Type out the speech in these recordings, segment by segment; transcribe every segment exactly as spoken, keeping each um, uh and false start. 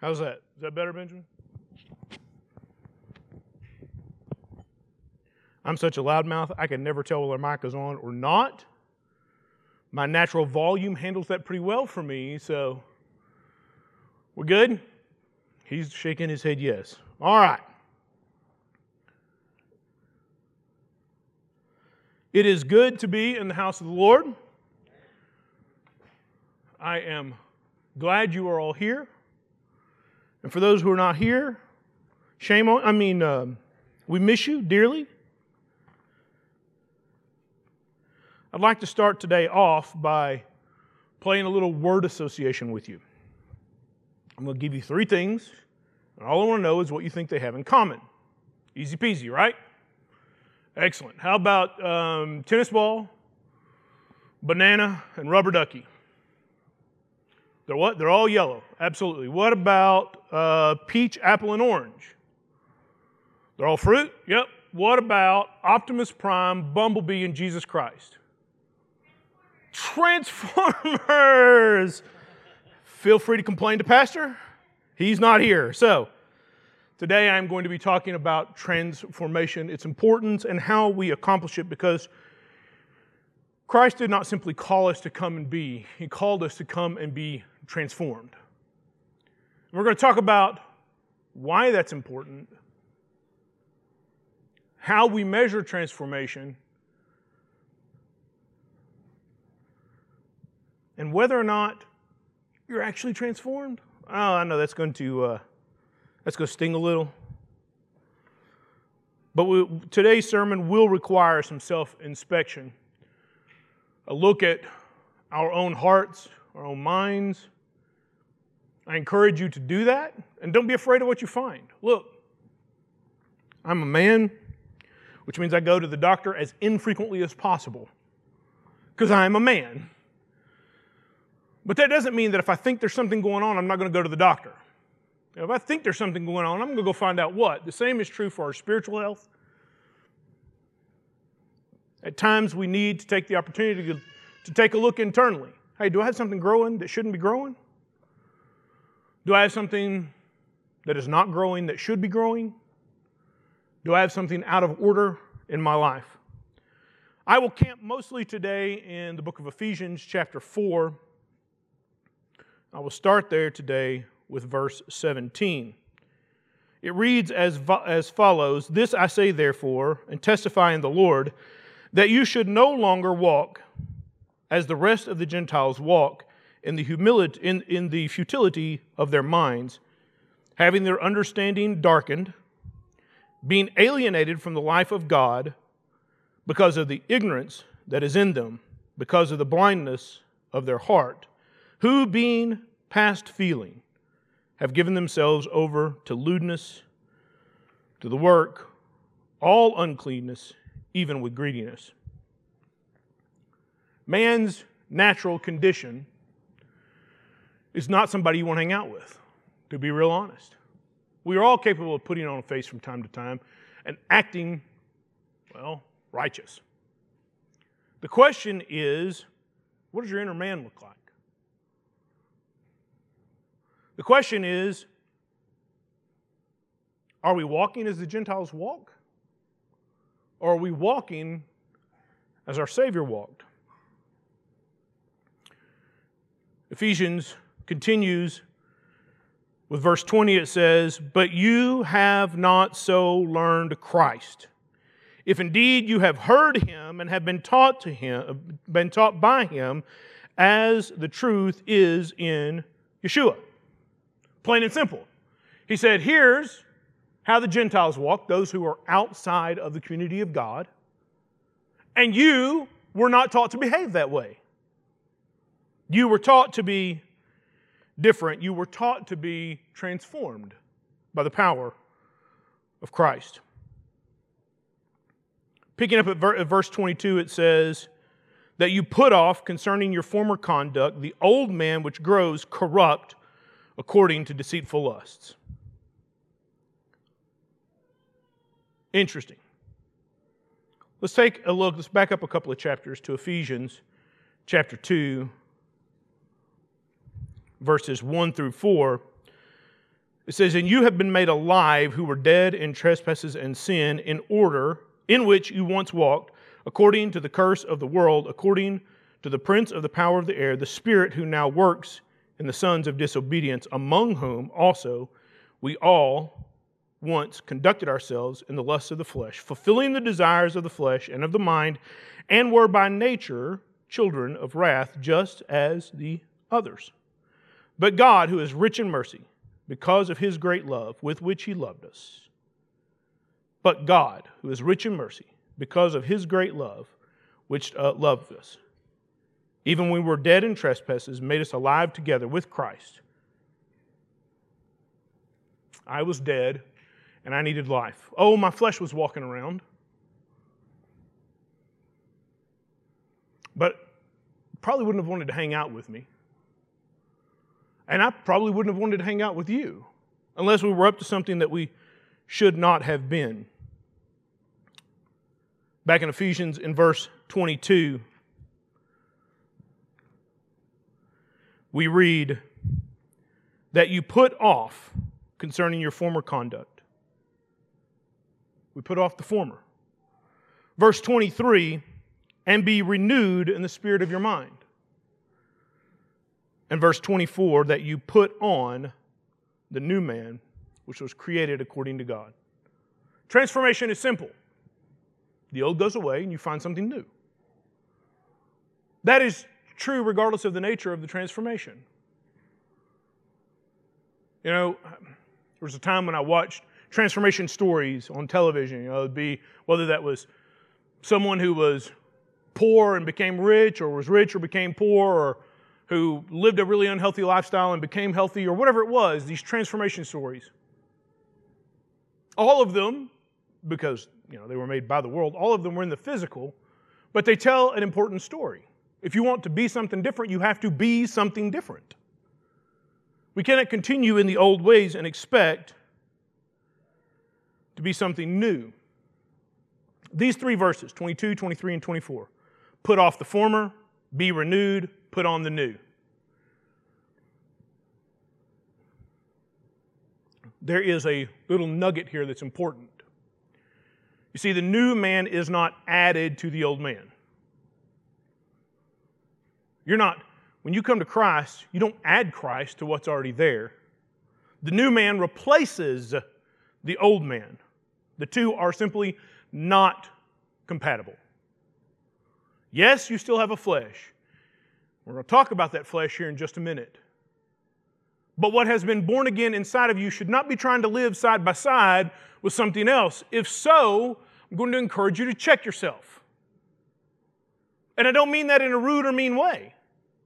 How's that? Is that better, Benjamin? I'm such a loudmouth, I can never tell whether mic is on or not. My natural volume handles that pretty well for me, so we're good? He's shaking his head yes. All right. It is good to be in the house of the Lord. I am glad you are all here. And for those who are not here, shame on, I mean, um, we miss you dearly. I'd like to start today off by playing a little word association with you. I'm going to give you three things, and all I want to know is what you think they have in common. Easy peasy, right? Excellent. How about um, tennis ball, banana, and rubber ducky? They're what? They're all yellow. Absolutely. What about uh, peach, apple, and orange? They're all fruit? Yep. What about Optimus Prime, Bumblebee, and Jesus Christ? Transformers! Feel free to complain to Pastor. He's not here. So, today I'm going to be talking about transformation, its importance, and how we accomplish it, because Christ did not simply call us to come and be. He called us to come and be transformed. And we're going to talk about why that's important, how we measure transformation, and whether or not you're actually transformed. Oh, I know that's going to uh, that's going to sting a little. But we, today's sermon will require some self-inspection, a look at our own hearts, our own minds. I encourage you to do that, and don't be afraid of what you find. Look, I'm a man, which means I go to the doctor as infrequently as possible, because I'm a man. But that doesn't mean that if I think there's something going on, I'm not going to go to the doctor. If I think there's something going on, I'm going to go find out what. The same is true for our spiritual health. At times, we need to take the opportunity to, to take a look internally. Hey, do I have something growing that shouldn't be growing? Do I have something that is not growing that should be growing? Do I have something out of order in my life? I will camp mostly today in the book of Ephesians, chapter four. I will start there today with verse seventeen. It reads as, as follows, "This I say therefore, and testify in the Lord, that you should no longer walk as the rest of the Gentiles walk in the humility, in, in the futility of their minds, having their understanding darkened, being alienated from the life of God because of the ignorance that is in them, because of the blindness of their heart, who being past feeling have given themselves over to lewdness, to the work, all uncleanness, even with greediness." Man's natural condition is not somebody you want to hang out with, to be real honest. We are all capable of putting on a face from time to time and acting, well, righteous. The question is, what does your inner man look like? The question is, are we walking as the Gentiles walk? Or are we walking as our Savior walked? Ephesians continues with verse twenty. It says, "But you have not so learned Christ. If indeed you have heard Him and have been taught to Him, been taught by Him, as the truth is in Yeshua." Plain and simple. He said, here's how the Gentiles walk, those who are outside of the community of God, and you were not taught to behave that way. You were taught to be different. You were taught to be transformed by the power of Christ. Picking up at verse twenty-two, it says that you put off concerning your former conduct the old man which grows corrupt according to deceitful lusts. Interesting. Let's take a look, let's back up a couple of chapters to Ephesians chapter two, verses one through four. It says, and you have been made alive who were dead in trespasses and sin, in order, in which you once walked, according to the curse of the world, according to the prince of the power of the air, the spirit who now works in the sons of disobedience, among whom also we all once conducted ourselves in the lusts of the flesh, fulfilling the desires of the flesh and of the mind, and were by nature children of wrath, just as the others. But God, who is rich in mercy, because of his great love with which he loved us. But God, who is rich in mercy, because of his great love which uh, loved us, even when we were dead in trespasses, made us alive together with Christ. I was dead, and I needed life. Oh, my flesh was walking around. But probably wouldn't have wanted to hang out with me. And I probably wouldn't have wanted to hang out with you unless we were up to something that we should not have been. Back in Ephesians in verse twenty-two, we read that you put off concerning your former conduct. We put off the former. Verse twenty-three, and be renewed in the spirit of your mind. And verse twenty-four, that you put on the new man, which was created according to God. Transformation is simple. The old goes away and you find something new. That is true regardless of the nature of the transformation. You know, there was a time when I watched transformation stories on television. You know, it'd be whether that was someone who was poor and became rich, or was rich or became poor, or who lived a really unhealthy lifestyle and became healthy, or whatever it was, these transformation stories. All of them, because you know they were made by the world, all of them were in the physical, but they tell an important story. If you want to be something different, you have to be something different. We cannot continue in the old ways and expect to be something new. These three verses, twenty-two, twenty-three, and twenty-four, put off the former, be renewed, put on the new. There is a little nugget here that's important. You see, the new man is not added to the old man. You're not, when you come to Christ, you don't add Christ to what's already there. The new man replaces the old man. The two are simply not compatible. Yes, you still have a flesh. We're going to talk about that flesh here in just a minute. But what has been born again inside of you should not be trying to live side by side with something else. If so, I'm going to encourage you to check yourself. And I don't mean that in a rude or mean way.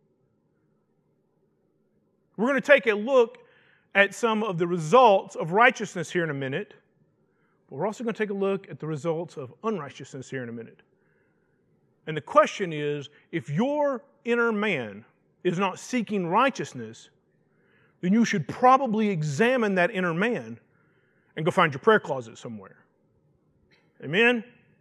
We're going to take a look at some of the results of righteousness here in a minute, but we're also going to take a look at the results of unrighteousness here in a minute. And the question is, if your inner man is not seeking righteousness, then you should probably examine that inner man and go find your prayer closet somewhere. Amen?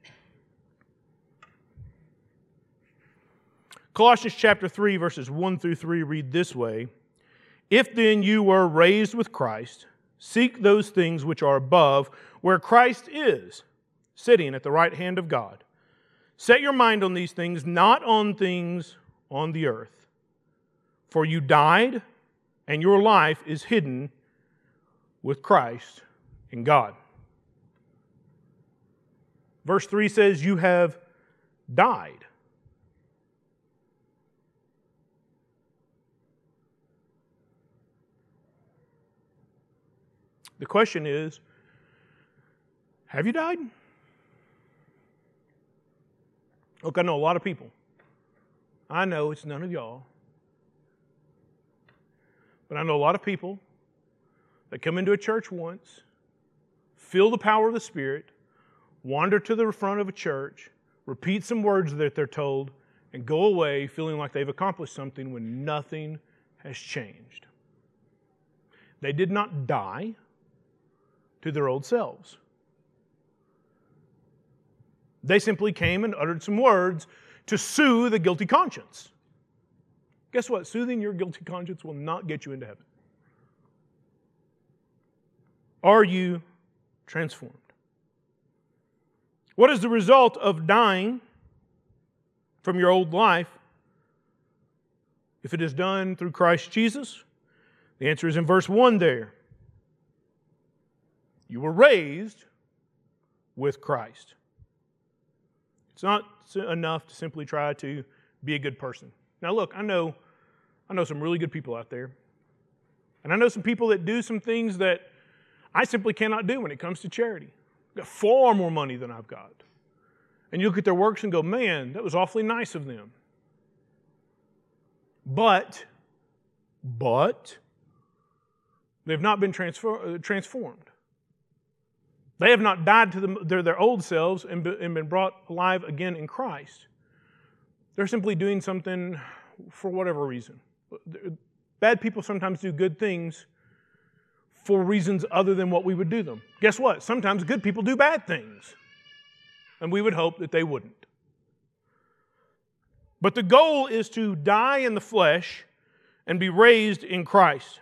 Colossians chapter three, verses one through three read this way, if then you were raised with Christ, seek those things which are above, where Christ is, sitting at the right hand of God. Set your mind on these things, not on things on the earth. For you died, and your life is hidden with Christ in God. Verse three says, you have died. The question is, have you died? Look, I know a lot of people. I know it's none of y'all. But I know a lot of people that come into a church once, feel the power of the Spirit, wander to the front of a church, repeat some words that they're told, and go away feeling like they've accomplished something when nothing has changed. They did not die to their old selves. They simply came and uttered some words to soothe a guilty conscience. Guess what? Soothing your guilty conscience will not get you into heaven. Are you transformed? What is the result of dying from your old life if it is done through Christ Jesus? The answer is in verse one there. You were raised with Christ. It's not enough to simply try to be a good person. Now look, I know, I know some really good people out there. And I know some people that do some things that I simply cannot do when it comes to charity. They've got far more money than I've got. And you look at their works and go, man, that was awfully nice of them. But, but, they've not been transfer, transformed. They have not died to them, their, their old selves and, be, and been brought alive again in Christ. They're simply doing something for whatever reason. Bad people sometimes do good things for reasons other than what we would do them. Guess what? Sometimes good people do bad things. And we would hope that they wouldn't. But the goal is to die in the flesh and be raised in Christ.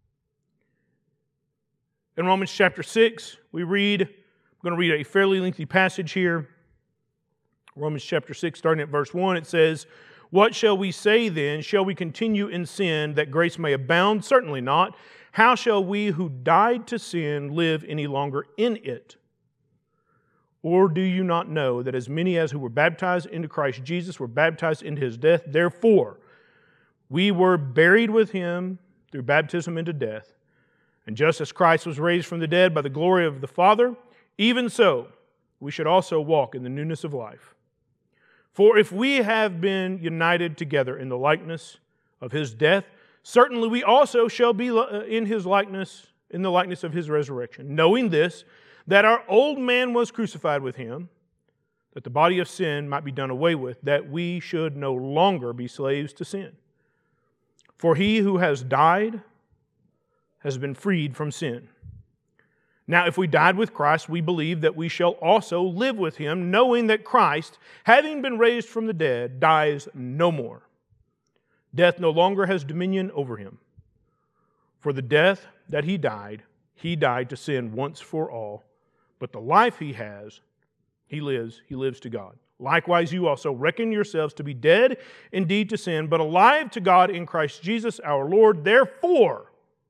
In Romans chapter six, we read, I'm going to read a fairly lengthy passage here. Romans chapter six, starting at verse one, it says, "What shall we say then? Shall we continue in sin that grace may abound? Certainly not. How shall we who died to sin live any longer in it? Or do you not know that as many as who were baptized into Christ Jesus were baptized into His death? Therefore, we were buried with Him through baptism into death. And just as Christ was raised from the dead by the glory of the Father, even so we should also walk in the newness of life. For if we have been united together in the likeness of His death, certainly we also shall be in His likeness, in the likeness of His resurrection, knowing this, that our old man was crucified with Him, that the body of sin might be done away with, that we should no longer be slaves to sin. For he who has died has been freed from sin. Now, if we died with Christ, we believe that we shall also live with Him, knowing that Christ, having been raised from the dead, dies no more. Death no longer has dominion over Him. For the death that He died, He died to sin once for all. But the life He has, He lives, He lives to God. Likewise, you also reckon yourselves to be dead indeed to sin, but alive to God in Christ Jesus our Lord. Therefore,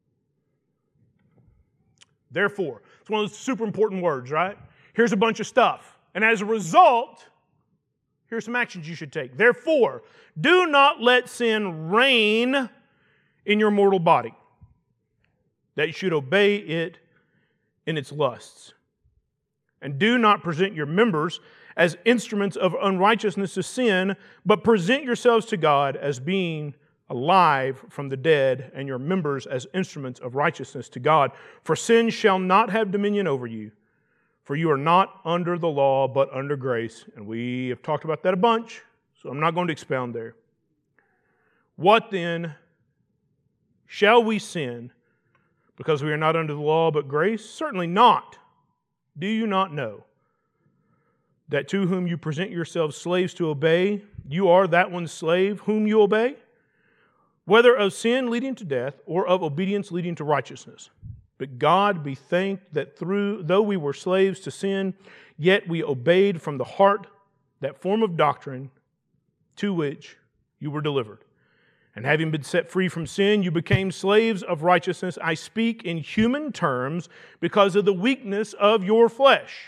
Therefore. It's one of those super important words, right? Here's a bunch of stuff. And as a result, here's some actions you should take. Therefore, do not let sin reign in your mortal body, that you should obey it in its lusts. And do not present your members as instruments of unrighteousness to sin, but present yourselves to God as being alive from the dead, and your members as instruments of righteousness to God. For sin shall not have dominion over you, for you are not under the law, but under grace. And we have talked about that a bunch, so I'm not going to expound there. What then? Shall we sin because we are not under the law, but grace? Certainly not. Do you not know that to whom you present yourselves slaves to obey, you are that one's slave whom you obey? Whether of sin leading to death or of obedience leading to righteousness. But God be thanked that through, though we were slaves to sin, yet we obeyed from the heart that form of doctrine to which you were delivered. And having been set free from sin, you became slaves of righteousness. I speak in human terms because of the weakness of your flesh.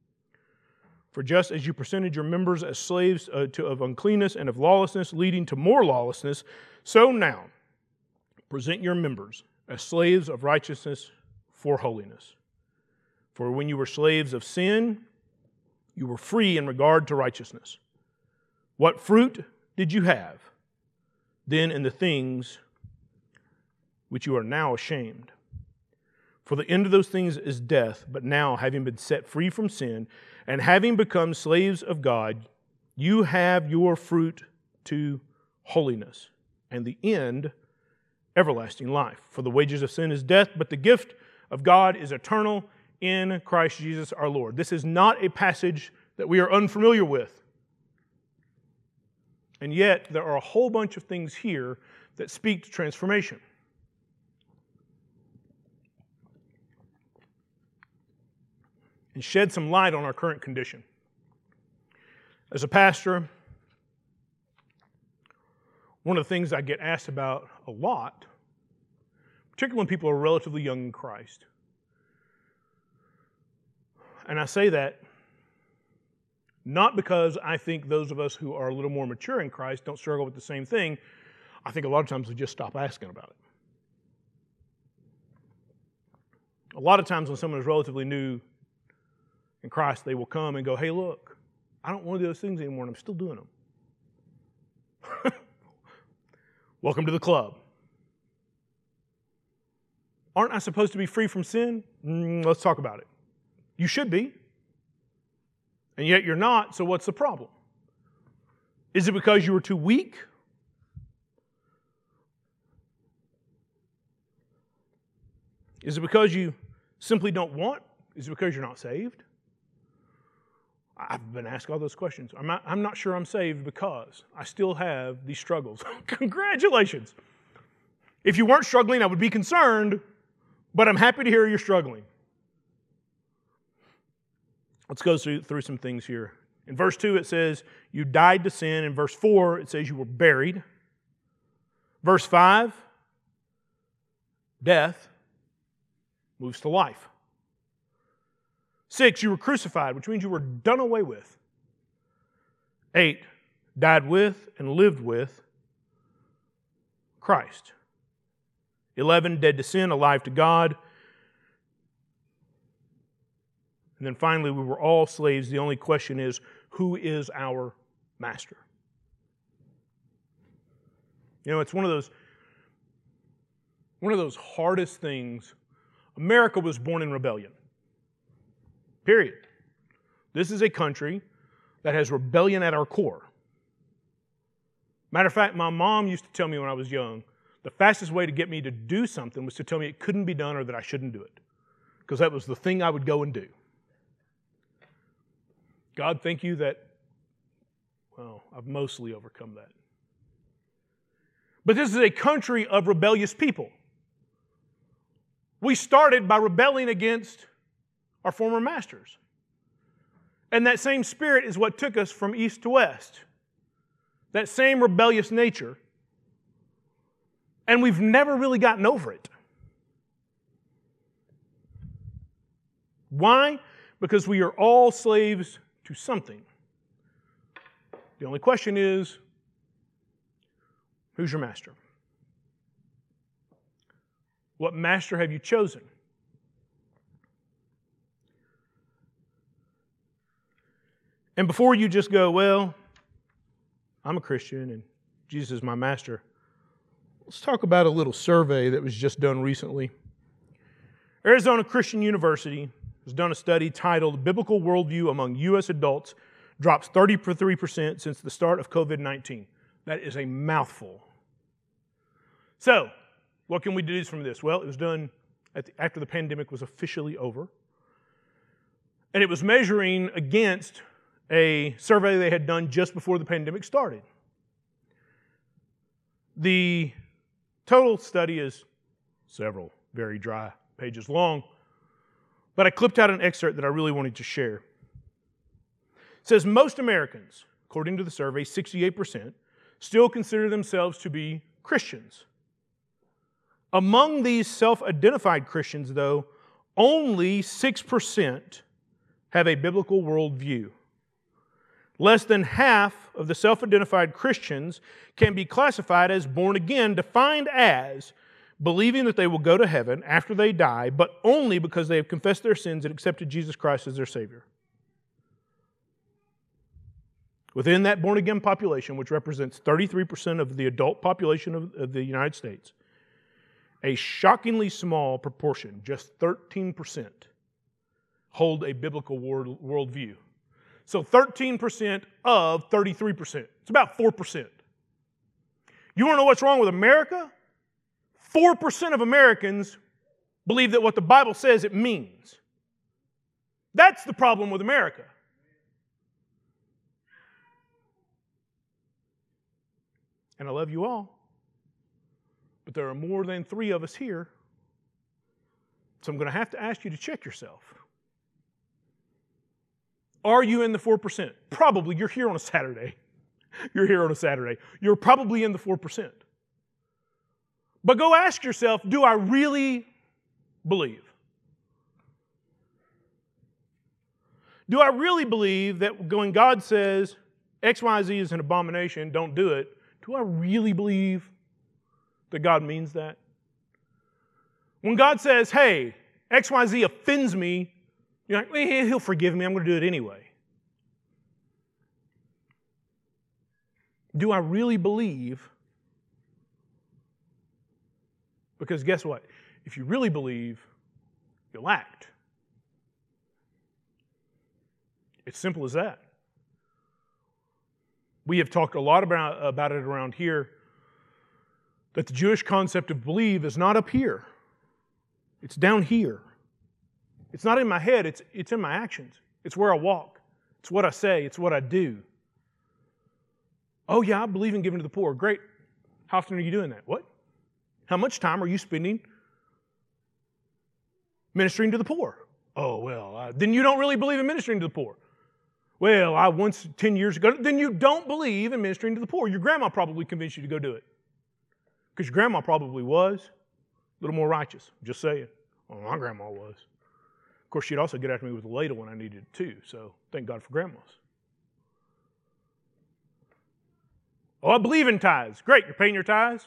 For just as you presented your members as slaves uh, to, of uncleanness and of lawlessness, leading to more lawlessness, so now, present your members as slaves of righteousness for holiness. For when you were slaves of sin, you were free in regard to righteousness. What fruit did you have then in the things which you are now ashamed? For the end of those things is death, but now, having been set free from sin and having become slaves of God, you have your fruit to holiness. And the end, everlasting life. For the wages of sin is death, but the gift of God is eternal in Christ Jesus our Lord. This is not a passage that we are unfamiliar with. And yet, there are a whole bunch of things here that speak to transformation. and shed some light on our current condition. As a pastor, one of the things I get asked about a lot, particularly when people are relatively young in Christ, and I say that not because I think those of us who are a little more mature in Christ don't struggle with the same thing. I think a lot of times we just stop asking about it. A lot of times when someone is relatively new in Christ, they will come and go, hey, look, I don't want to do those things anymore, and I'm still doing them. Welcome to the club. Aren't I supposed to be free from sin? Mm, let's talk about it. You should be. And yet you're not, so what's the problem? Is it because you were too weak? Is it because you simply don't want? Is it because you're not saved? I've been asked all those questions. I'm not, I'm not sure I'm saved because I still have these struggles. Congratulations. If you weren't struggling, I would be concerned, but I'm happy to hear you're struggling. Let's go through, through some things here. In verse two, it says, you died to sin. In verse four, it says you were buried. Verse five, death moves to life. Six, you were crucified, which means you were done away with. Eight, died with and lived with Christ. Eleven, dead to sin, alive to God. And then finally, we were all slaves. The only question is, who is our master? You know, it's one of those, one of those hardest things. America was born in rebellion. Period. This is a country that has rebellion at our core. Matter of fact, my mom used to tell me when I was young, the fastest way to get me to do something was to tell me it couldn't be done or that I shouldn't do it. Because that was the thing I would go and do. God, thank you that, well, I've mostly overcome that. But this is a country of rebellious people. We started by rebelling against our former masters. And that same spirit is what took us from east to west. That same rebellious nature. And we've never really gotten over it. Why? Because we are all slaves to something. The only question is, who's your master? What master have you chosen? And before you just go, well, I'm a Christian and Jesus is my master, let's talk about a little survey that was just done recently. Arizona Christian University has done a study titled Biblical Worldview Among U S Adults Drops thirty-three percent Since the Start of covid nineteen. That is a mouthful. So, what can we deduce from this? Well, it was done at the, after the pandemic was officially over. And it was measuring against a survey they had done just before the pandemic started. The total study is several very dry pages long, but I clipped out an excerpt that I really wanted to share. It says, most Americans, according to the survey, sixty-eight percent, still consider themselves to be Christians. Among these self-identified Christians, though, only six percent have a biblical worldview. Less than half of the self-identified Christians can be classified as born again, defined as believing that they will go to heaven after they die, but only because they have confessed their sins and accepted Jesus Christ as their Savior. Within that born-again population, which represents thirty-three percent of the adult population of, of the United States, a shockingly small proportion, just thirteen percent, hold a biblical world, worldview. So thirteen percent of thirty-three percent. It's about four percent. You want to know what's wrong with America? four percent of Americans believe that what the Bible says it means. That's the problem with America. And I love you all, but there are more than three of us here, so I'm going to have to ask you to check yourself. Are you in the four percent? Probably. You're here on a Saturday. You're here on a Saturday. You're probably in the four percent. But go ask yourself, do I really believe? Do I really believe that when God says X Y Z is an abomination, don't do it, do I really believe that God means that? When God says, hey, X Y Z offends me, you're like, eh, he'll forgive me, I'm going to do it anyway. Do I really believe? Because guess what? If you really believe, you'll act. It's simple as that. We have talked a lot about, about it around here, that the Jewish concept of believe is not up here. It's down here. It's not in my head, it's, it's in my actions. It's where I walk. It's what I say. It's what I do. Oh yeah, I believe in giving to the poor. Great. How often are you doing that? What? How much time are you spending ministering to the poor? Oh, well, uh, then you don't really believe in ministering to the poor. Well, I once, ten years ago, then you don't believe in ministering to the poor. Your grandma probably convinced you to go do it. Because your grandma probably was a little more righteous. Just saying. Well, my grandma was. Of course, she'd also get after me with a ladle when I needed it too, so thank God for grandmas. Oh, I believe in tithes. Great, you're paying your tithes?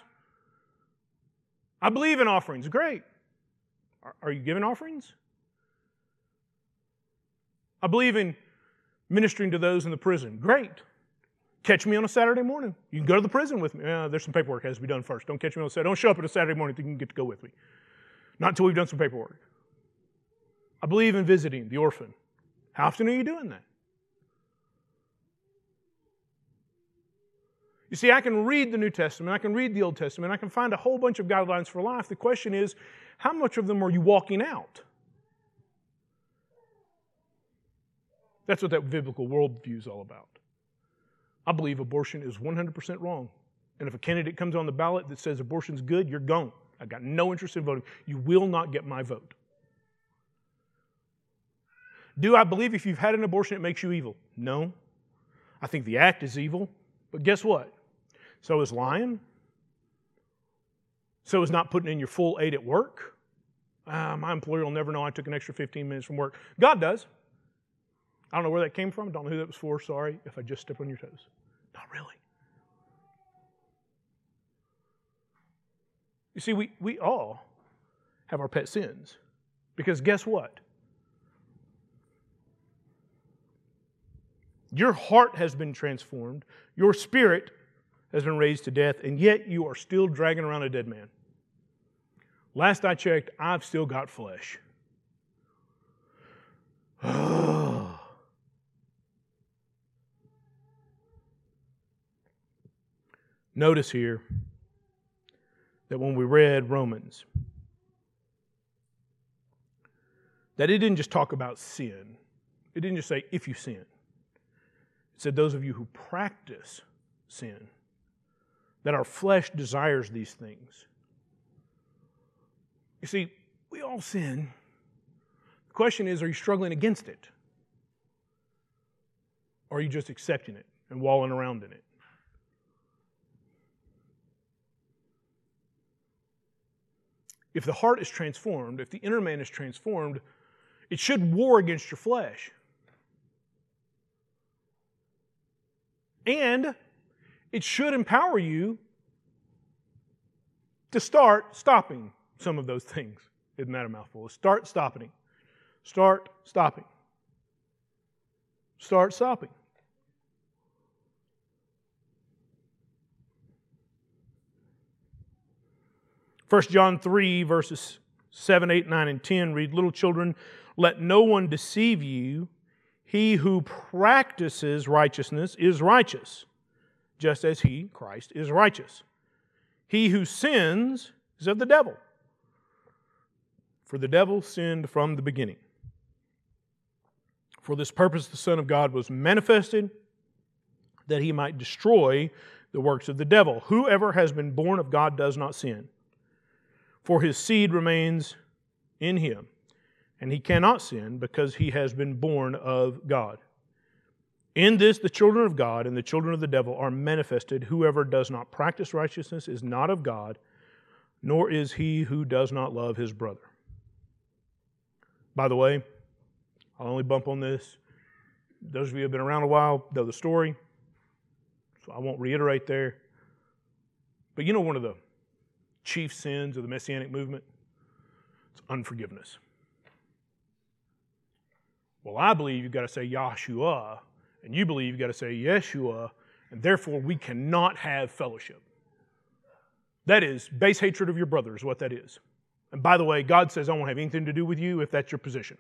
I believe in offerings. Great. Are, are you giving offerings? I believe in ministering to those in the prison. Great. Catch me on a Saturday morning. You can go to the prison with me. Uh, there's some paperwork that has to be done first. Don't catch me on a Saturday. Don't show up at a Saturday morning until you can get to go with me. Not until we've done some paperwork. I believe in visiting the orphan. How often are you doing that? You see, I can read the New Testament, I can read the Old Testament, I can find a whole bunch of guidelines for life. The question is, how much of them are you walking out? That's what that biblical worldview is all about. I believe abortion is one hundred percent wrong. And if a candidate comes on the ballot that says abortion's good, you're gone. I've got no interest in voting. You will not get my vote. Do I believe if you've had an abortion it makes you evil? No. I think the act is evil. But guess what? So is lying. So is not putting in your full eight at work. Uh, my employer will never know I took an extra fifteen minutes from work. God does. I don't know where that came from. I don't know who that was for. Sorry if I just stepped on your toes. Not really. You see, we, we all have our pet sins. Because guess what? Your heart has been transformed. Your spirit has been raised to death, and yet you are still dragging around a dead man. Last I checked, I've still got flesh. Notice here that when we read Romans, that it didn't just talk about sin. It didn't just say, if you sin. It said, those of you who practice sin, that our flesh desires these things. You see, we all sin. The question is, are you struggling against it? Or are you just accepting it and walling around in it? If the heart is transformed, if the inner man is transformed, it should war against your flesh. And it should empower you to start stopping some of those things. Isn't that a mouthful? Start stopping. Start stopping. Start stopping. First John three, verses seven, eight, nine, and ten read, little children, let no one deceive you. He who practices righteousness is righteous, just as he, Christ, is righteous. He who sins is of the devil, for the devil sinned from the beginning. For this purpose the Son of God was manifested, that he might destroy the works of the devil. Whoever has been born of God does not sin, for his seed remains in him, and he cannot sin because he has been born of God. In this, the children of God and the children of the devil are manifested. Whoever does not practice righteousness is not of God, nor is he who does not love his brother. By the way, I'll only bump on this. Those of you who have been around a while know the story, so I won't reiterate there. But you know one of the chief sins of the Messianic movement? It's unforgiveness. Well, I believe you've got to say Yahshua, and you believe you've got to say Yeshua, and therefore we cannot have fellowship. That is base hatred of your brother is what that is. And by the way, God says I won't have anything to do with you if that's your position.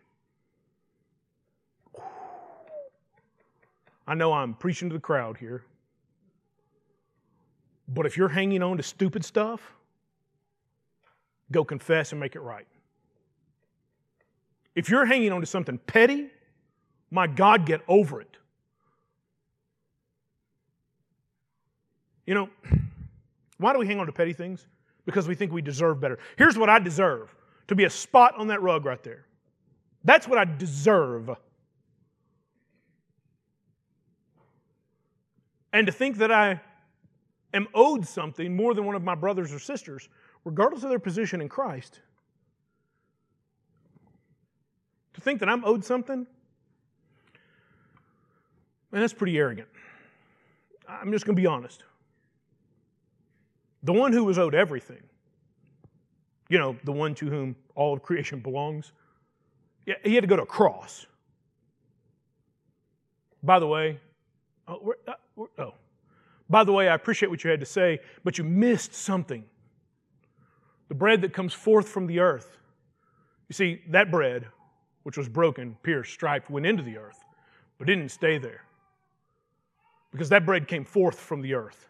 I know I'm preaching to the crowd here, but if you're hanging on to stupid stuff, go confess and make it right. If you're hanging on to something petty, my God, get over it. You know, why do we hang on to petty things? Because we think we deserve better. Here's what I deserve, to be a spot on that rug right there. That's what I deserve. And to think that I am owed something more than one of my brothers or sisters, regardless of their position in Christ, to think that I'm owed something, man, that's pretty arrogant. I'm just going to be honest. The one who was owed everything, you know, the one to whom all of creation belongs, yeah, he had to go to a cross. By the way, oh, we're, uh, we're, oh, by the way, I appreciate what you had to say, but you missed something. The bread that comes forth from the earth. You see, that bread, which was broken, pierced, striped, went into the earth, but didn't stay there. Because that bread came forth from the earth.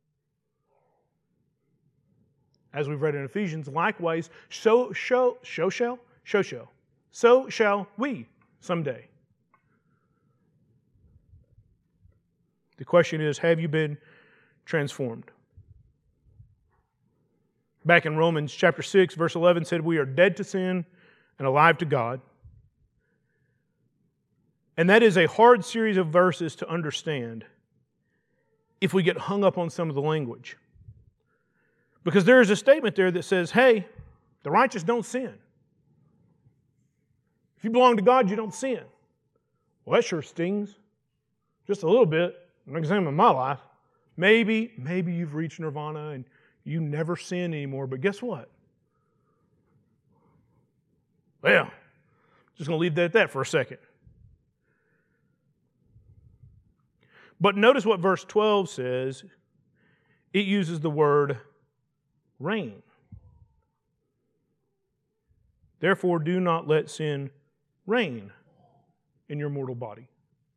As we've read in Ephesians, likewise, so, so, so shall, so shall, so shall we someday. The question is, have you been transformed? Back in Romans chapter six, verse eleven said, we are dead to sin and alive to God. And that is a hard series of verses to understand if we get hung up on some of the language. Because there is a statement there that says, hey, the righteous don't sin. If you belong to God, you don't sin. Well, that sure stings. Just a little bit. I'm examining my life. Maybe, maybe you've reached nirvana and you never sin anymore, but guess what? Well, just going to leave that at that for a second. But notice what verse twelve says. It uses the word reign. Therefore, do not let sin reign in your mortal body.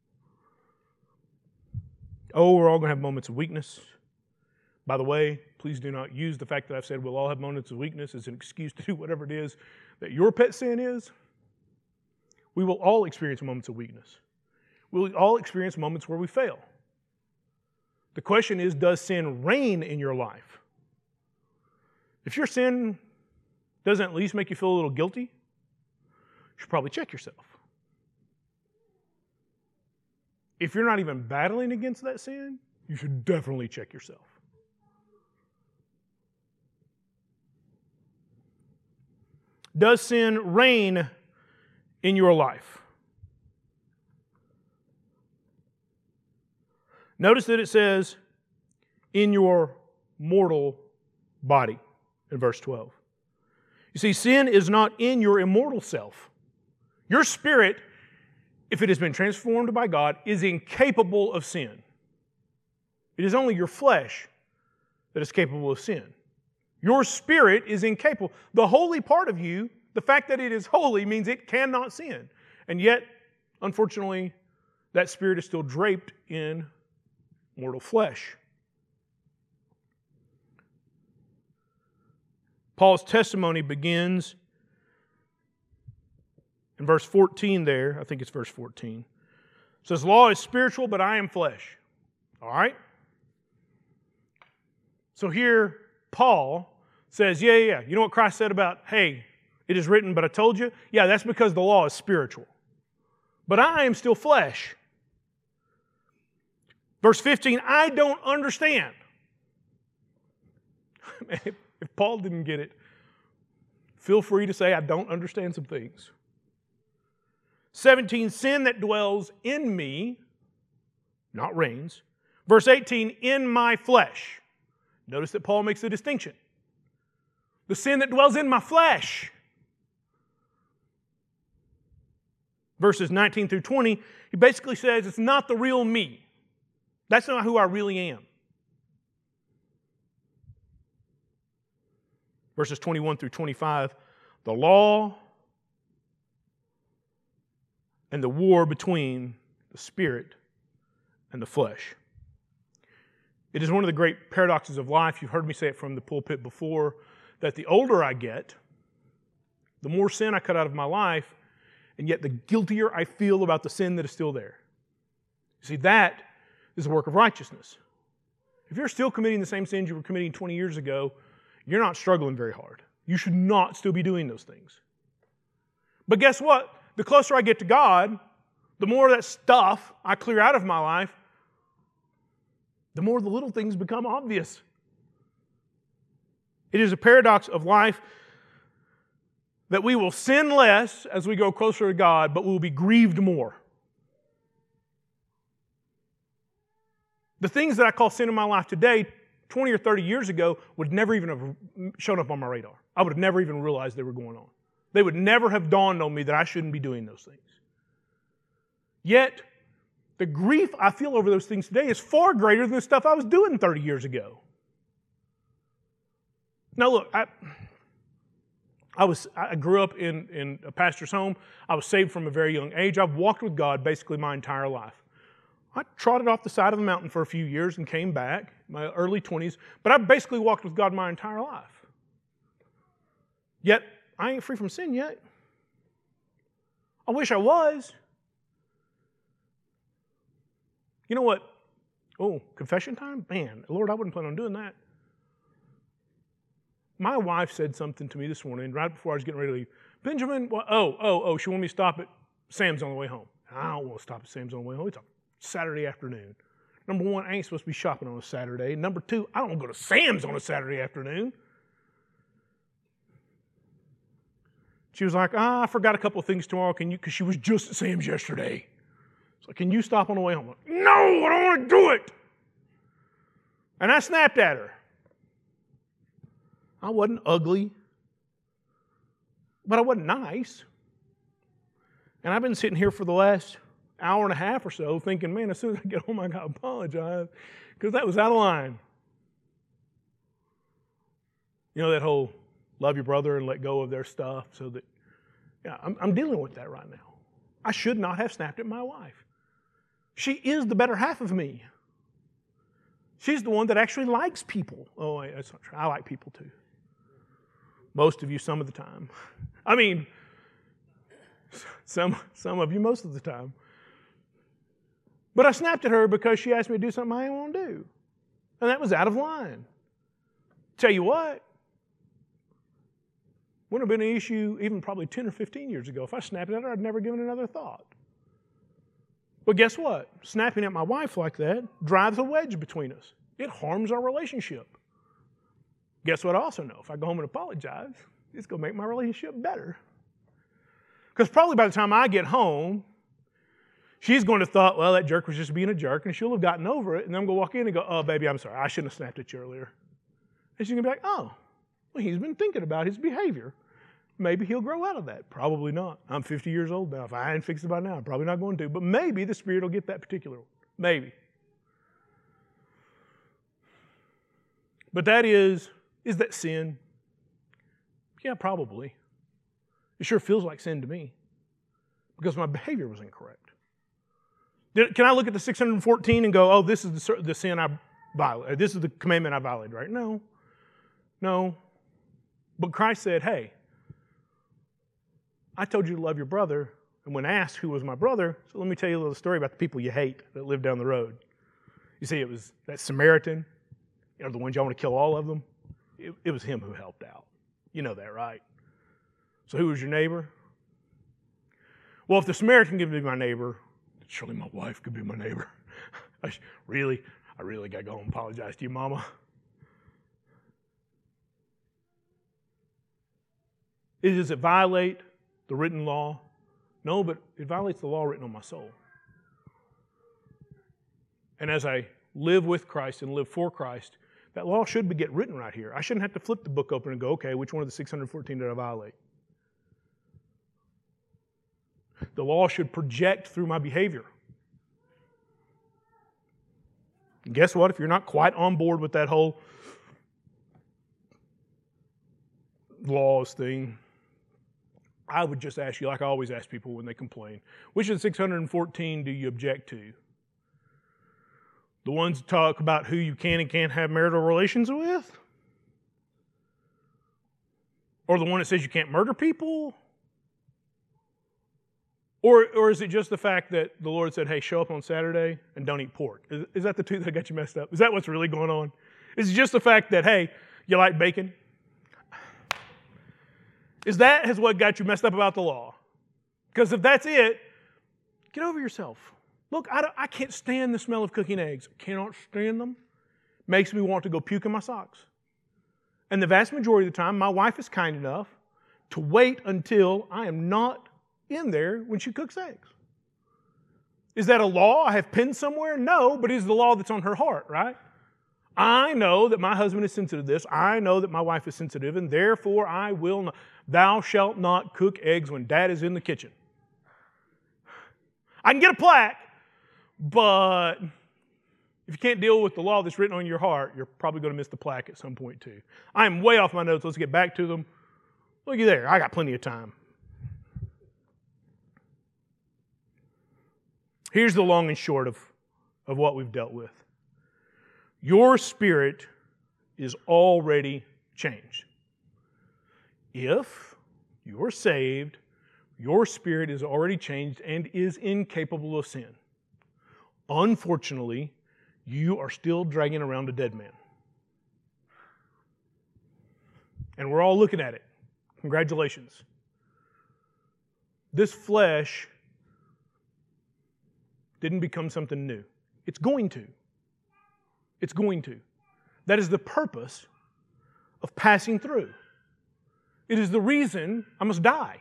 Oh, we're all going to have moments of weakness. By the way, please do not use the fact that I've said we'll all have moments of weakness as an excuse to do whatever it is that your pet sin is. We will all experience moments of weakness. We'll all experience moments where we fail. The question is, does sin reign in your life? If your sin doesn't at least make you feel a little guilty, you should probably check yourself. If you're not even battling against that sin, you should definitely check yourself. Does sin reign in your life? Notice that it says, in your mortal body, in verse twelve. You see, sin is not in your immortal self. Your spirit, if it has been transformed by God, is incapable of sin. It is only your flesh that is capable of sin. Your spirit is incapable. The holy part of you, the fact that it is holy, means it cannot sin. And yet, unfortunately, that spirit is still draped in mortal flesh. Paul's testimony begins in verse fourteen there. I think it's verse fourteen. It says, law is spiritual, but I am flesh. All right? So here, Paul says, yeah, yeah, you know what Christ said about, hey, it is written, but I told you? Yeah, that's because the law is spiritual. But I am still flesh. Verse fifteen, I don't understand. If Paul didn't get it, feel free to say, I don't understand some things. seventeen, sin that dwells in me, not reigns. Verse eighteen, in my flesh. Notice that Paul makes a distinction. The sin that dwells in my flesh. Verses nineteen through twenty, he basically says it's not the real me. That's not who I really am. Verses twenty-one through twenty-five, the law and the war between the spirit and the flesh. It is one of the great paradoxes of life. You've heard me say it from the pulpit before, that the older I get, the more sin I cut out of my life, and yet the guiltier I feel about the sin that is still there. See, that is a work of righteousness. If you're still committing the same sins you were committing twenty years ago, you're not struggling very hard. You should not still be doing those things. But guess what? The closer I get to God, the more of that stuff I clear out of my life, the more the little things become obvious. It is a paradox of life that we will sin less as we go closer to God, but we will be grieved more. The things that I call sin in my life today, twenty or thirty years ago, would never even have shown up on my radar. I would have never even realized they were going on. They would never have dawned on me that I shouldn't be doing those things. Yet, the grief I feel over those things today is far greater than the stuff I was doing thirty years ago. Now look, I, I, was, I grew up in, in a pastor's home. I was saved from a very young age. I've walked with God basically my entire life. I trotted off the side of a mountain for a few years and came back, my early twenties, but I basically walked with God my entire life. Yet, I ain't free from sin yet. I wish I was. You know what? Oh, confession time? Man, Lord, I wouldn't plan on doing that. My wife said something to me this morning right before I was getting ready to leave. Benjamin, well, oh, oh, oh, she wanted me to stop at Sam's on the way home. I don't want to stop at Sam's on the way home. It's a Saturday afternoon. Number one, I ain't supposed to be shopping on a Saturday. Number two, I don't want to go to Sam's on a Saturday afternoon. She was like, ah, I forgot a couple of things tomorrow. Can you? Because she was just at Sam's yesterday. So can you stop on the way home? I'm like, no, I don't want to do it. And I snapped at her. I wasn't ugly, but I wasn't nice. And I've been sitting here for the last hour and a half or so thinking, man, as soon as I get home, I got to apologize because that was out of line. You know that whole love your brother and let go of their stuff so that, yeah, I'm, I'm dealing with that right now. I should not have snapped at my wife. She is the better half of me. She's the one that actually likes people. Oh, wait, that's not true. I like people too. Most of you some of the time. I mean, some, some of you most of the time. But I snapped at her because she asked me to do something I didn't want to do. And that was out of line. Tell you what, wouldn't have been an issue even probably ten or fifteen years ago. If I snapped at her, I'd never given another thought. But guess what? Snapping at my wife like that drives a wedge between us. It harms our relationship. Guess what I also know? If I go home and apologize, it's going to make my relationship better. Because probably by the time I get home, she's going to have thought, well, that jerk was just being a jerk, and she'll have gotten over it, and then I'm going to walk in and go, oh, baby, I'm sorry. I shouldn't have snapped at you earlier. And she's going to be like, oh, well, he's been thinking about his behavior. Maybe he'll grow out of that. Probably not. I'm fifty years old now. If I hadn't fixed it by now, I'm probably not going to. But maybe the Spirit will get that particular one. Maybe. But that is, is that sin? Yeah, probably. It sure feels like sin to me because my behavior was incorrect. Did, can I look at the six hundred fourteen and go, oh, this is the, the sin I violated. This is the commandment I violated, right? No. No. But Christ said, hey, I told you to love your brother, and when asked who was my brother, so let me tell you a little story about the people you hate that live down the road. You see, it was that Samaritan, you know, the ones y'all want to kill all of them. It, it was him who helped out. You know that, right? So who was your neighbor? Well, if the Samaritan could be my neighbor, surely my wife could be my neighbor. I sh- really, I really got to go home and apologize to you, Mama. Does it violate the written law? No, but it violates the law written on my soul. And as I live with Christ and live for Christ, that law should be get written right here. I shouldn't have to flip the book open and go, okay, which one of the six hundred fourteen did I violate? The law should project through my behavior. And guess what? If you're not quite on board with that whole laws thing, I would just ask you, like I always ask people when they complain, which of the six hundred fourteen do you object to? The ones that talk about who you can and can't have marital relations with? Or the one that says you can't murder people? Or, or is it just the fact that the Lord said, hey, show up on Saturday and don't eat pork? Is, is that the two that got you messed up? Is that what's really going on? Is it just the fact that, hey, you like bacon? Is that has what got you messed up about the law? Because if that's it, get over yourself. Look, I, I can't stand the smell of cooking eggs. I cannot stand them. Makes me want to go puke in my socks. And the vast majority of the time, my wife is kind enough to wait until I am not in there when she cooks eggs. Is that a law I have pinned somewhere? No, but it is the law that's on her heart, right? I know that my husband is sensitive to this. I know that my wife is sensitive, and therefore I will not. Thou shalt not cook eggs when Dad is in the kitchen. I can get a plaque, but if you can't deal with the law that's written on your heart, you're probably going to miss the plaque at some point too. I am way off my notes. Let's get back to them. Looky there. I got plenty of time. Here's the long and short of, of what we've dealt with. Your spirit is already changed. If you're saved, your spirit is already changed and is incapable of sin. Unfortunately, you are still dragging around a dead man. And we're all looking at it. Congratulations. This flesh didn't become something new. It's going to. It's going to. That is the purpose of passing through. It is the reason I must die.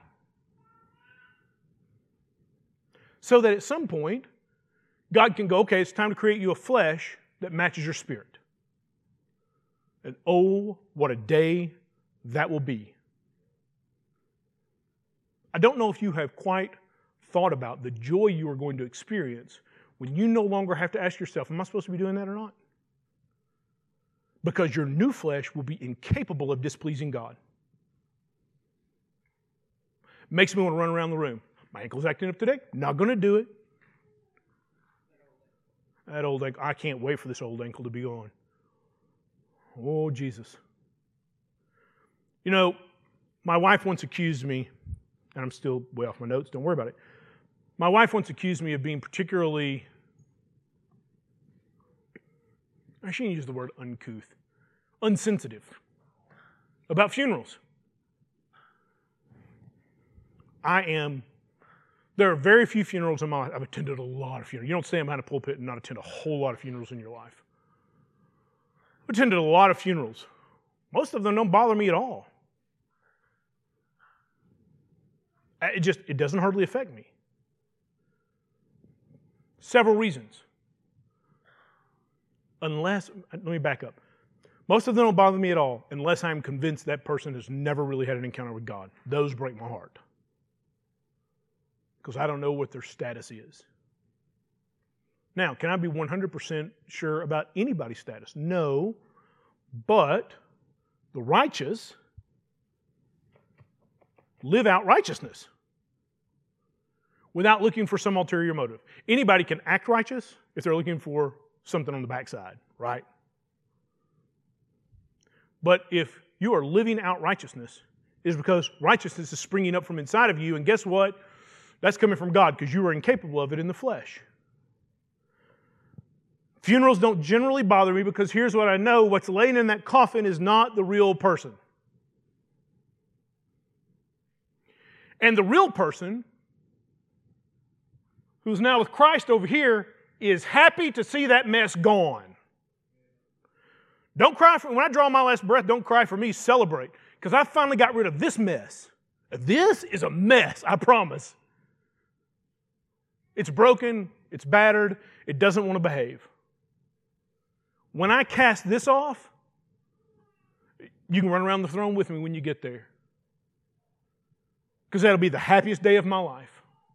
So that at some point, God can go, okay, it's time to create you a flesh that matches your spirit. And oh, what a day that will be. I don't know if you have quite thought about the joy you are going to experience when you no longer have to ask yourself, am I supposed to be doing that or not? Because your new flesh will be incapable of displeasing God. Makes me want to run around the room. My ankle's acting up today. Not going to do it. That old ankle. I can't wait for this old ankle to be gone. Oh, Jesus. You know, my wife once accused me, and I'm still way off my notes, don't worry about it. My wife once accused me of being particularly, I shouldn't use the word uncouth, unsensitive about funerals. I am, there are very few funerals in my life. I've attended a lot of funerals. You don't stand behind a pulpit and not attend a whole lot of funerals in your life. I've attended a lot of funerals. Most of them don't bother me at all. It just, it doesn't hardly affect me. Several reasons. Unless, let me back up. Most of them don't bother me at all unless I'm convinced that person has never really had an encounter with God. Those break my heart. Because I don't know what their status is. Now, can I be one hundred percent sure about anybody's status? No, but the righteous live out righteousness without looking for some ulterior motive. Anybody can act righteous if they're looking for something on the backside, right? But if you are living out righteousness, it is because righteousness is springing up from inside of you, and guess what? That's coming from God because you are incapable of it in the flesh. Funerals don't generally bother me because here's what I know. What's laying in that coffin is not the real person. And the real person, who's now with Christ over here, is happy to see that mess gone. Don't cry for, when I draw my last breath, don't cry for me, celebrate. Because I finally got rid of this mess. This is a mess, I promise. It's broken, it's battered, it doesn't want to behave. When I cast this off, you can run around the throne with me when you get there. Because that'll be the happiest day of my life.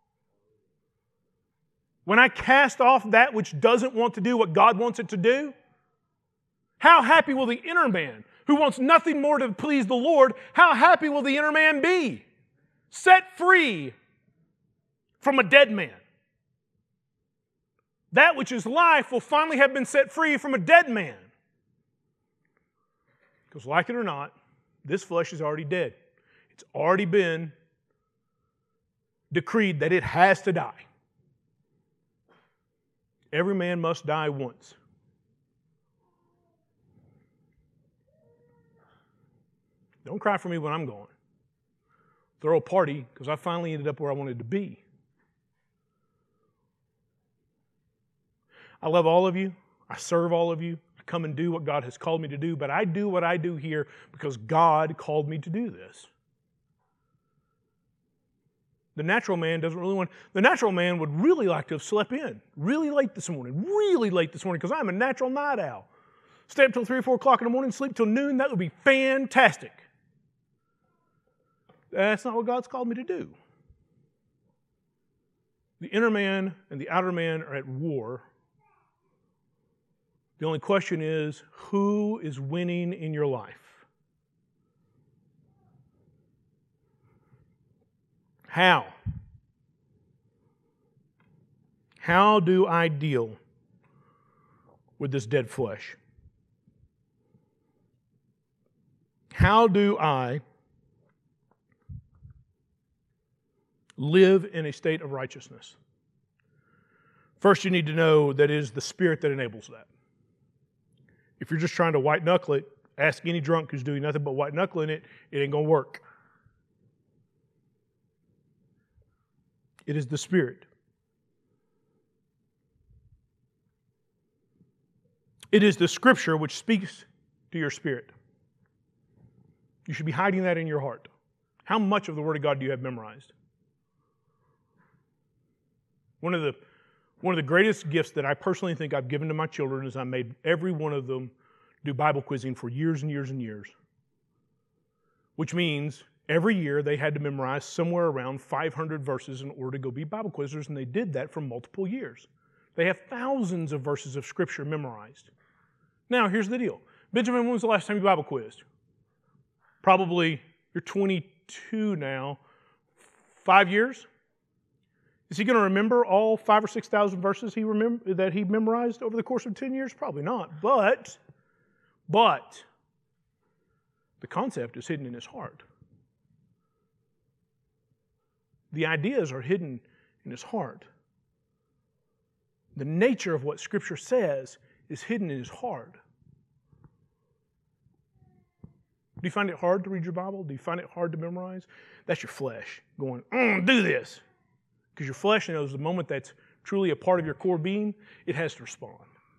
When I cast off that which doesn't want to do what God wants it to do, how happy will the inner man, who wants nothing more to please the Lord, how happy will the inner man be? Set free from a dead man. That which is life will finally have been set free from a dead man. Because like it or not, this flesh is already dead. It's already been decreed that it has to die. Every man must die once. Don't cry for me when I'm gone. Throw a party because I finally ended up where I wanted to be. I love all of you. I serve all of you. I come and do what God has called me to do, but I do what I do here because God called me to do this. The natural man doesn't really want, the natural man would really like to have slept in really late this morning, really late this morning, because I'm a natural night owl. Stay up till three or four o'clock in the morning, sleep till noon, that would be fantastic. That's not what God's called me to do. The inner man and the outer man are at war. The only question is, who is winning in your life? How? How do I deal with this dead flesh? How do I live in a state of righteousness? First, you need to know that it is the Spirit that enables that. If you're just trying to white knuckle it, ask any drunk who's doing nothing but white knuckling it, it ain't going to work. It is the Spirit. It is the Scripture which speaks to your spirit. You should be hiding that in your heart. How much of the Word of God do you have memorized? One of the, one of the greatest gifts that I personally think I've given to my children is I made every one of them do Bible quizzing for years and years and years. Which means every year they had to memorize somewhere around five hundred verses in order to go be Bible quizzers, and they did that for multiple years. They have thousands of verses of Scripture memorized. Now, here's the deal. Benjamin, when was the last time you Bible quizzed? Probably, you're twenty-two now. Five years? Is he going to remember all five or six thousand verses he remember, that he memorized over the course of ten years? Probably not. But, but, the concept is hidden in his heart. The ideas are hidden in his heart. The nature of what Scripture says is hidden in his heart. Do you find it hard to read your Bible? Do you find it hard to memorize? That's your flesh going, mm, do this. Because your flesh knows the moment that's truly a part of your core being, it has to respond.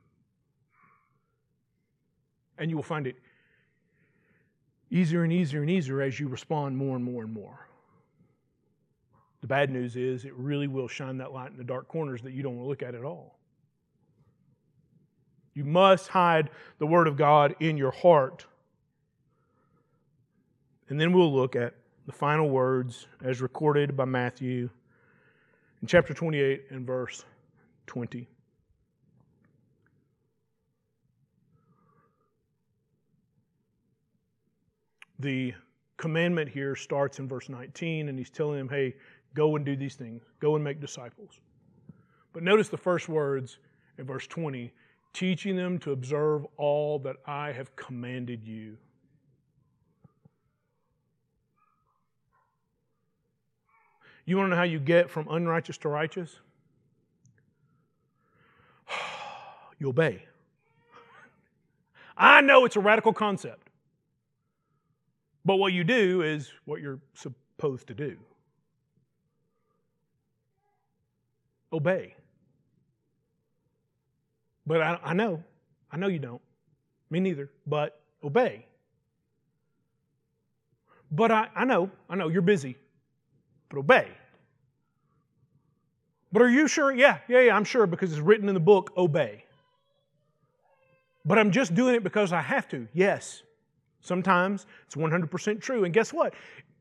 And you will find it easier and easier and easier as you respond more and more and more. The bad news is it really will shine that light in the dark corners that you don't want to look at at all. You must hide the Word of God in your heart. And then we'll look at the final words as recorded by Matthew in chapter twenty-eight and verse twenty. The commandment here starts in verse nineteen, and he's telling them, hey, go and do these things. Go and make disciples. But notice the first words in verse twenty, teaching them to observe all that I have commanded you. You want to know how you get from unrighteous to righteous? You obey. I know it's a radical concept. But what you do is what you're supposed to do. Obey. But I, I know, I know you don't. Me neither. But obey. But I, I know, I know, you're busy. But obey. But are you sure? Yeah, yeah, yeah, I'm sure because it's written in the book, obey. But I'm just doing it because I have to. Yes. Sometimes it's one hundred percent true. And guess what?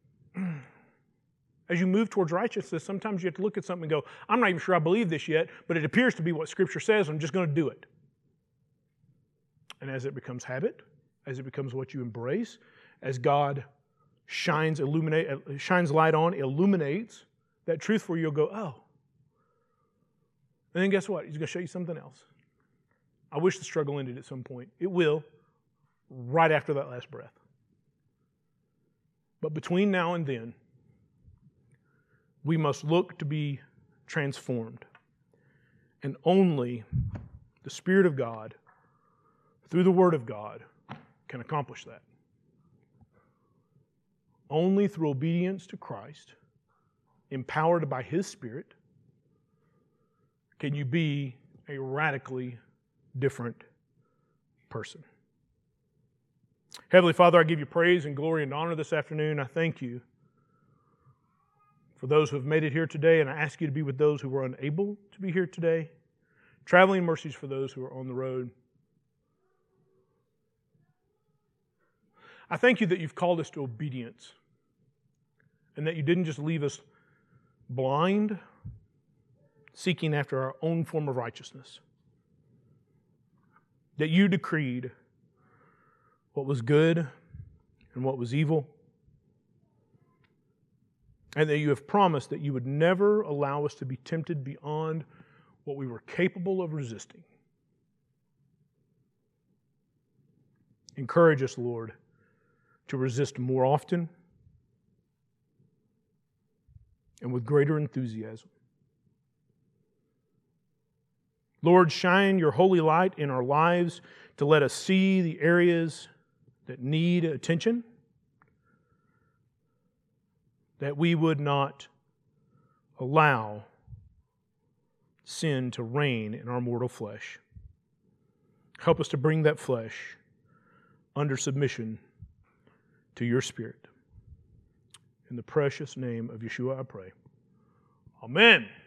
As you move towards righteousness, sometimes you have to look at something and go, I'm not even sure I believe this yet, but it appears to be what Scripture says. I'm just going to do it. And as it becomes habit, as it becomes what you embrace, as God shines, illuminate, shines light on, illuminates that truth for you, you'll go, oh. And then guess what? He's going to show you something else. I wish the struggle ended at some point. It will, right after that last breath. But between now and then, we must look to be transformed. And only the Spirit of God, through the Word of God, can accomplish that. Only through obedience to Christ, empowered by His Spirit, can you be a radically different person. Heavenly Father, I give you praise and glory and honor this afternoon. I thank you for those who have made it here today, and I ask you to be with those who were unable to be here today. Traveling mercies for those who are on the road. I thank you that you've called us to obedience and that you didn't just leave us blind, seeking after our own form of righteousness. That you decreed what was good and what was evil, and that you have promised that you would never allow us to be tempted beyond what we were capable of resisting. Encourage us, Lord, to resist more often and with greater enthusiasm. Lord, shine your holy light in our lives to let us see the areas that need attention, that we would not allow sin to reign in our mortal flesh. Help us to bring that flesh under submission to your Spirit. In the precious name of Yeshua, I pray. Amen.